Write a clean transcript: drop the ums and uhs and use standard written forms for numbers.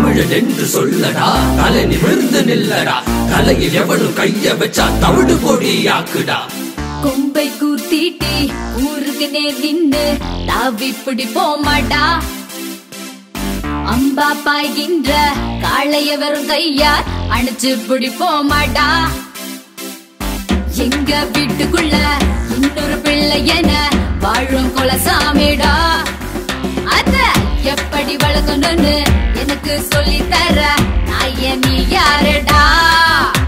தமிழன் என்று சொல்லடா, தலை நிமிர்ந்து நில்லடா, தலையில் எவனும் கைய வச்சா தவிடு பொடியாக்குடா. கொம்பை கூத்திட்டி ஊருக்கு நேர் நின்னு தாவி பிடி போமாடா, அம்பா பாய்கின்ற காளைய வரும் கையார் அணைச்சு பிடி போமாடா. எங்க வீட்டுக்குள்ள இன்னொரு பிள்ளை என வாழும் குலசாமிடா, அத எப்படி வளர்க்கணும்னு எனக்கு சொல்லி தர நாய நீ யாருடா.